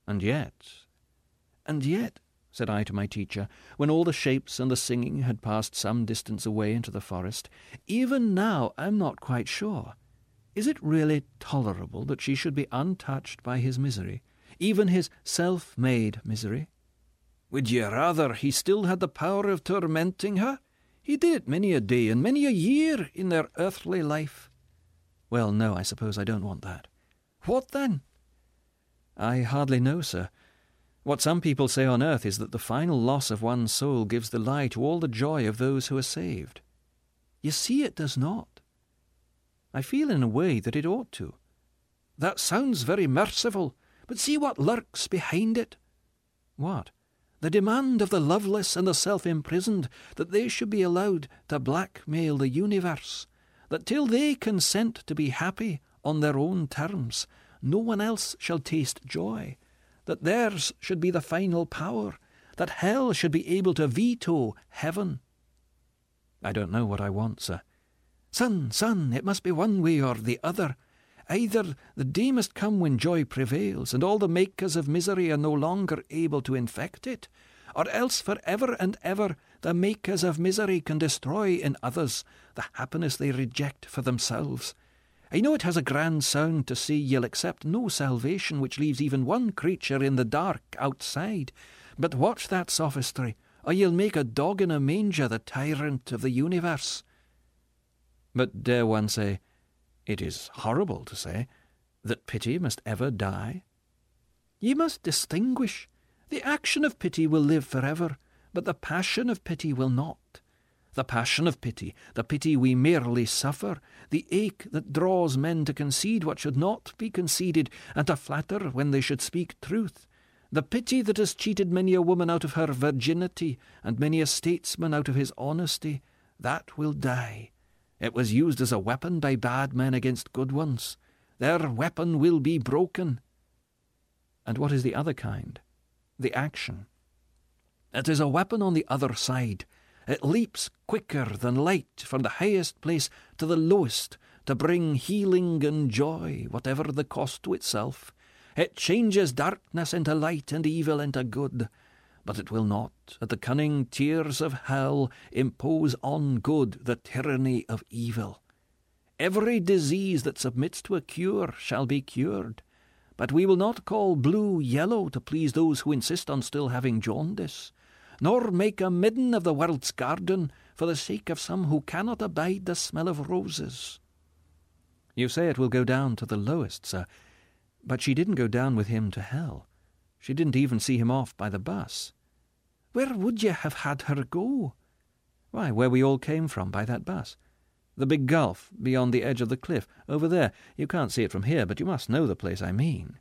And yet, said I to my teacher, when all the shapes and the singing had passed some distance away into the forest, even now I'm not quite sure. Is it really tolerable that she should be untouched by his misery, even his self-made misery? Would ye rather he still had the power of tormenting her? He did it many a day and many a year in their earthly life. Well, no, I suppose I don't want that. What then? I hardly know, sir. What some people say on earth is that the final loss of one's soul gives the lie to all the joy of those who are saved. You see, it does not. I feel in a way that it ought to. That sounds very merciful, but see what lurks behind it. What? The demand of the loveless and the self-imprisoned that they should be allowed to blackmail the universe, that till they consent to be happy on their own terms, no one else shall taste joy, that theirs should be the final power, that hell should be able to veto heaven. I don't know what I want, sir. Son, it must be one way or the other. Either the day must come when joy prevails, and all the makers of misery are no longer able to infect it, or else for ever and ever the makers of misery can destroy in others the happiness they reject for themselves. I know it has a grand sound to say you'll accept no salvation which leaves even one creature in the dark outside, but watch that sophistry, or you'll make a dog in a manger the tyrant of the universe. But dare one say, it is horrible to say, that pity must ever die? Ye must distinguish. The action of pity will live forever, but the passion of pity will not. The passion of pity, the pity we merely suffer, the ache that draws men to concede what should not be conceded, and to flatter when they should speak truth, the pity that has cheated many a woman out of her virginity, and many a statesman out of his honesty, that will die. It was used as a weapon by bad men against good ones. Their weapon will be broken. And what is the other kind? The action. It is a weapon on the other side. It leaps quicker than light from the highest place to the lowest to bring healing and joy, whatever the cost to itself. It changes darkness into light and evil into good. But it will not, at the cunning tears of hell, impose on good the tyranny of evil. Every disease that submits to a cure shall be cured, but we will not call blue yellow to please those who insist on still having jaundice, nor make a midden of the world's garden for the sake of some who cannot abide the smell of roses. You say it will go down to the lowest, sir, but she didn't go down with him to hell. She didn't even see him off by the bus. Where would you have had her go? Why, where we all came from by that bus. The big gulf beyond the edge of the cliff, over there. You can't see it from here, but you must know the place I mean.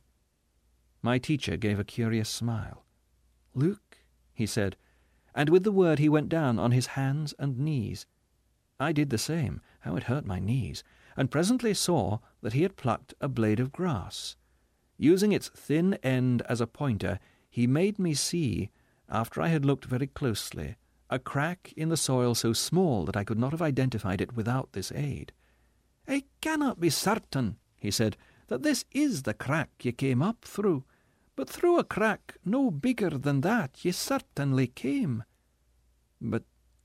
My teacher gave a curious smile. Look, he said, and with the word he went down on his hands and knees. I did the same. How it hurt my knees, and presently saw that he had plucked a blade of grass. Using its thin end as a pointer, he made me see, after I had looked very closely, a crack in the soil so small that I could not have identified it without this aid. I cannot be certain, he said, that this is the crack ye came up through, but through a crack no bigger than that ye certainly came. But,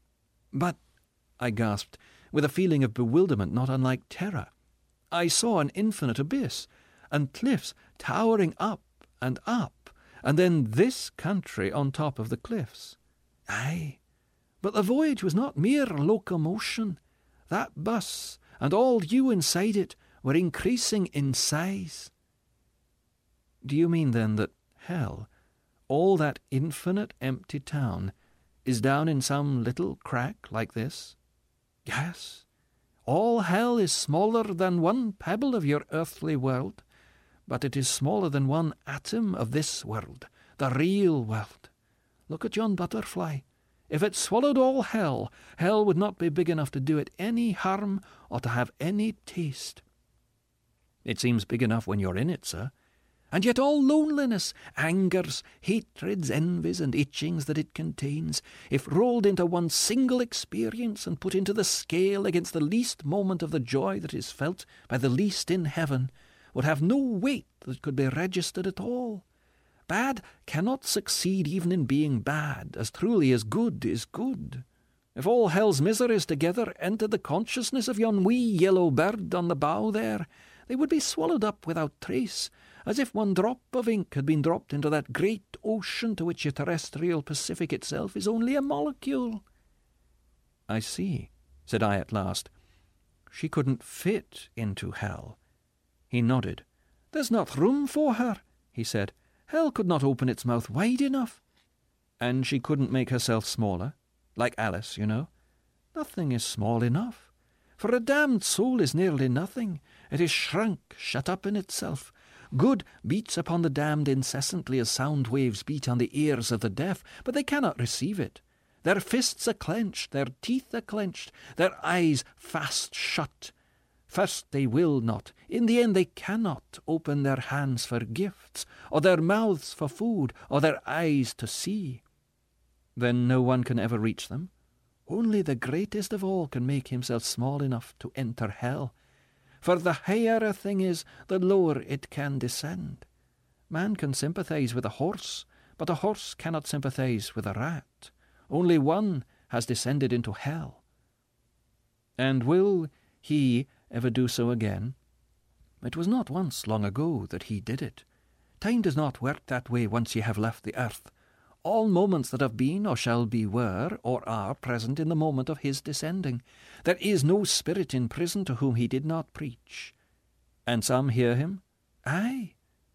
I gasped, with a feeling of bewilderment not unlike terror. I saw an infinite abyss, and cliffs towering up, and then this country on top of the cliffs. Aye, but the voyage was not mere locomotion. That bus, and all you inside it, were increasing in size. Do you mean, then, that hell, all that infinite empty town, is down in some little crack like this? Yes, all hell is smaller than one pebble of your earthly world, but it is smaller than one atom of this world, the real world. Look at yon butterfly. If it swallowed all hell, hell would not be big enough to do it any harm or to have any taste. It seems big enough when you're in it, sir. And yet all loneliness, angers, hatreds, envies, and itchings that it contains, if rolled into one single experience and put into the scale against the least moment of the joy that is felt by the least in heaven, would have no weight that could be registered at all. Bad cannot succeed even in being bad, as truly as good is good. If all hell's miseries together entered the consciousness of yon wee yellow bird on the bough there, they would be swallowed up without trace, as if one drop of ink had been dropped into that great ocean to which the terrestrial Pacific itself is only a molecule." "I see," said I at last. "She couldn't fit into hell." He nodded. "There's not room for her," he said. "Hell could not open its mouth wide enough." "And she couldn't make herself smaller? Like Alice, you know?" "Nothing is small enough. For a damned soul is nearly nothing. It is shrunk, shut up in itself. Good beats upon the damned incessantly as sound waves beat on the ears of the deaf, but they cannot receive it. Their fists are clenched, their teeth are clenched, their eyes fast shut. First they will not, in the end they cannot open their hands for gifts, or their mouths for food, or their eyes to see." "Then no one can ever reach them?" "Only the greatest of all can make himself small enough to enter hell. For the higher a thing is, the lower it can descend. Man can sympathize with a horse, but a horse cannot sympathize with a rat. Only one has descended into hell." "And will he ever do so again?" "It was not once long ago that he did it. Time does not work that way once ye have left the earth. All moments that have been or shall be were or are present in the moment of his descending. There is no spirit in prison to whom he did not preach." "And some hear him?" "Aye."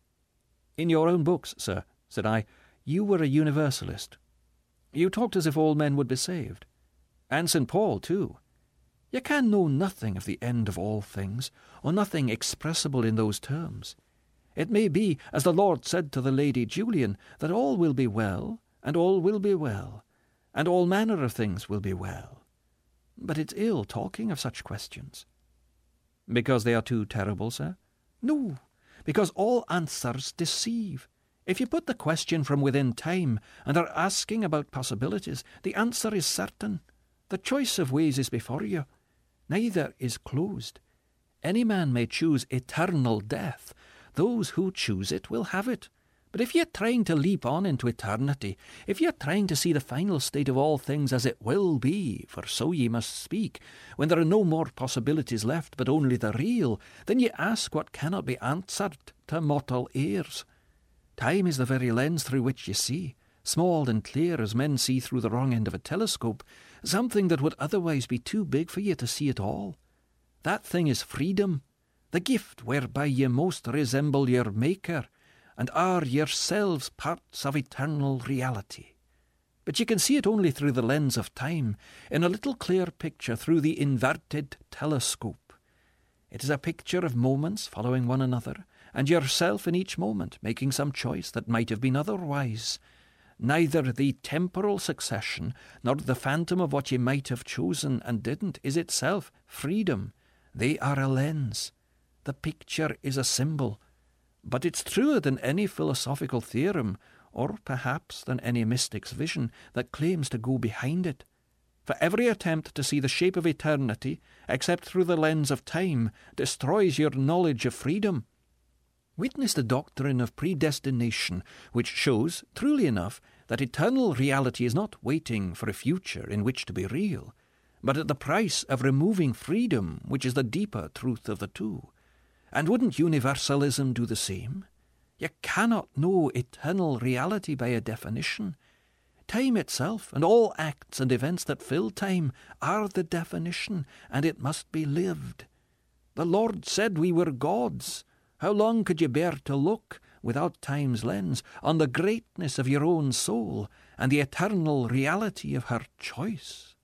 "In your own books, sir," said I, "you were a universalist. You talked as if all men would be saved. And St. Paul, too. You can know nothing of the end of all things, or nothing expressible in those terms. It may be, as the Lord said to the Lady Julian, that all will be well, and all will be well, and all manner of things will be well. But it's ill talking of such questions." "Because they are too terrible, sir?" "No, because all answers deceive. If you put the question from within time, and are asking about possibilities, the answer is certain. The choice of ways is before you. Neither is closed. Any man may choose eternal death. Those who choose it will have it. But if you're trying to leap on into eternity, if you're trying to see the final state of all things as it will be, for so ye must speak, when there are no more possibilities left but only the real, then ye ask what cannot be answered to mortal ears. Time is the very lens through which ye see, small and clear as men see through the wrong end of a telescope, something that would otherwise be too big for ye to see at all. That thing is freedom, the gift whereby ye most resemble your Maker, and are yourselves parts of eternal reality. But ye can see it only through the lens of time, in a little clear picture through the inverted telescope. It is a picture of moments following one another, and yourself in each moment making some choice that might have been otherwise. Neither the temporal succession, nor the phantom of what ye might have chosen and didn't, is itself freedom. They are a lens. The picture is a symbol. But it's truer than any philosophical theorem, or perhaps than any mystic's vision that claims to go behind it. For every attempt to see the shape of eternity, except through the lens of time, destroys your knowledge of freedom. Witness the doctrine of predestination, which shows, truly enough, that eternal reality is not waiting for a future in which to be real, but at the price of removing freedom, which is the deeper truth of the two. And wouldn't universalism do the same? You cannot know eternal reality by a definition. Time itself, and all acts and events that fill time, are the definition, and it must be lived. The Lord said we were gods. How long could you bear to look, without time's lens, on the greatness of your own soul, and the eternal reality of her choice?